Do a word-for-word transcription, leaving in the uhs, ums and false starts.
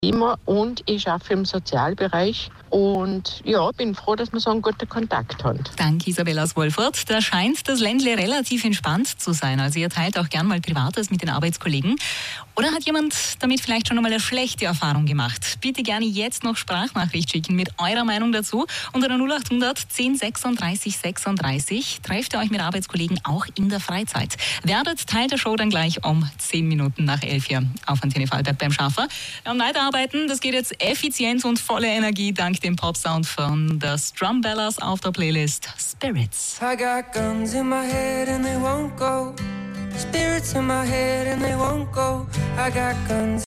immer und ich arbeite im Sozialbereich und ja, bin froh, dass wir so einen guten Kontakt haben. Danke, Isabella aus Wolfurt. Da scheint das Ländle relativ entspannt zu sein. Also ihr teilt auch gern mal Privates mit den Arbeitskollegen. Oder hat jemand damit vielleicht schon einmal eine schlechte Erfahrung gemacht? Bitte gerne jetzt noch Sprachnachricht schicken mit eurer Meinung dazu. Unter der null achthundert zehn sechsunddreißig sechsunddreißig trefft ihr euch mit Arbeitskollegen auch in der Freizeit. Werdet Teil der Show dann gleich um zehn Minuten nach elf hier auf Antenne Vorarlberg beim Schaffer. Wir haben weiterarbeiten, das geht jetzt effizient und volle Energie dank dem Popsound von The Strumbellas auf der Playlist Spirits. I got guns in my head and they won't go. Spirits in my head and they won't go. I got guns.